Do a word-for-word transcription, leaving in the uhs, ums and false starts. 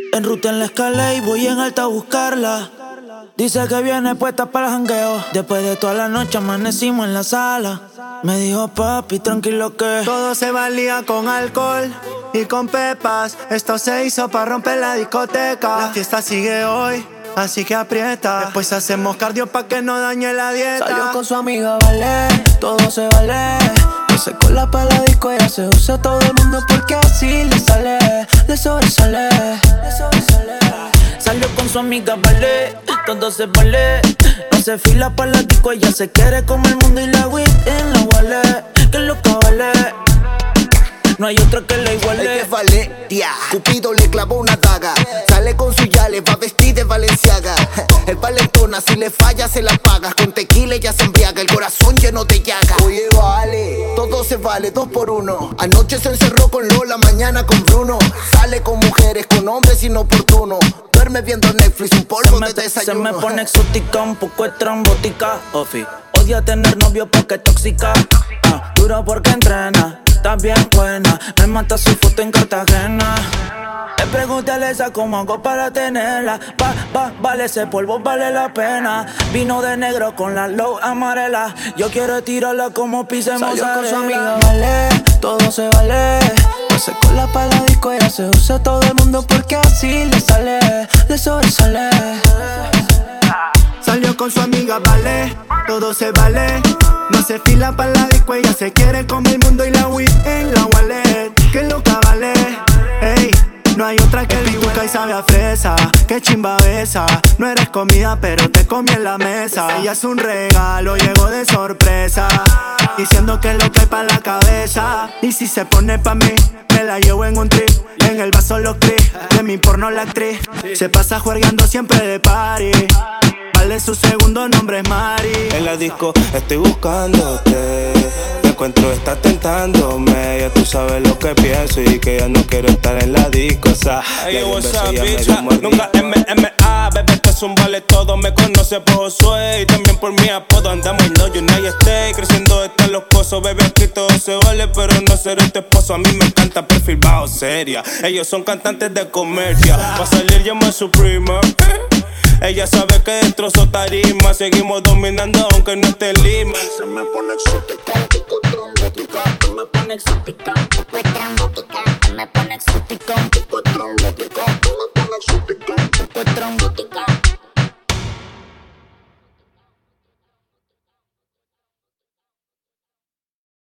En ruta en la escala y voy en alta a buscarla. Dice que viene puesta para el jangueo. Después de toda la noche amanecimos en la sala. Me dijo papi, tranquilo que todo se valía con alcohol y con pepas. Esto se hizo para romper la discoteca. La fiesta sigue hoy, así que aprieta. Después hacemos cardio pa' que no dañe la dieta. salió con su amiga, vale, todo se vale. Se cola pa' la disco, ella se usa a todo el mundo porque así le sale, le sobresale, le sobresale. Salió con su amiga, vale, todo se vale. No se fila pa' la disco, ella se quiere como el mundo y la weed en la wallet. Que es lo que vale, no hay otra que la iguale. Es que Valeria, Cupido le clavó una daga. Sale con su yale, va vestir de Valenciaga. El valentona, si le falla se la pagas. Con tequila ella se embriaga, el corazón lleno de llaga. Oye, vale, todo se vale, dos por uno. Anoche se encerró con Lola, mañana con Bruno. Sale con mujeres, con hombres inoportunos. Duerme viendo Netflix, un polvo de desayuno. Se me pone exótica, un poco estrambótica. Ofi, odia tener novio porque es tóxica. Ah, duro porque entrena, está bien buena. Me mata su foto en Cartagena. Le pregunté a esa cómo hago para tenerla. Va, va, vale ese polvo, vale la pena. Vino de negro con la low amarela. Yo quiero tirarla como pise mozzarella. Salió con su amiga, vale, todo se vale. No se cola pa' la disco, ella se usa a todo el mundo porque así le sale, le sobresale. Salió con su amiga, vale, todo se vale. No se fila pa' la disco, ella se quiere comer el mundo y la weed en la wallet. Que loca vale, ey. No hay otra que pituca y sabe a fresa. Que chimba besa. No eres comida pero te comí en la mesa. Ella es un regalo, llegó de sorpresa, diciendo que es lo que hay pa' la cabeza. Y si se pone pa' mí, me la llevo en un trip. En el vaso los cris, de mi porno la actriz. Se pasa juergueando siempre de party. Vale, su segundo nombre es Mari. En la disco estoy buscándote. Te encuentro, estás tentándome. Ya tú sabes lo que pienso y que ya no quiero estar en la disco. O sea, hey, what's up, bitch? Nunca M M A, bebé, que es un vale todo. Me conoce por Josué y también por mi apodo. Andamos en no United States, creciendo están los cosos. Bebé, aquí todo se vale, pero no seré tu esposo. A mí me encanta perfil bajo seria. Ellos son cantantes de comedia. Pa' salir llama su prima. Ella sabe que destrozó tarima. Seguimos dominando aunque no esté en Lima. Se me pone exótica, un poco trombótica. Se me pone exótica, un poco estrambótica. Se me pone exótica, un poco trombótica.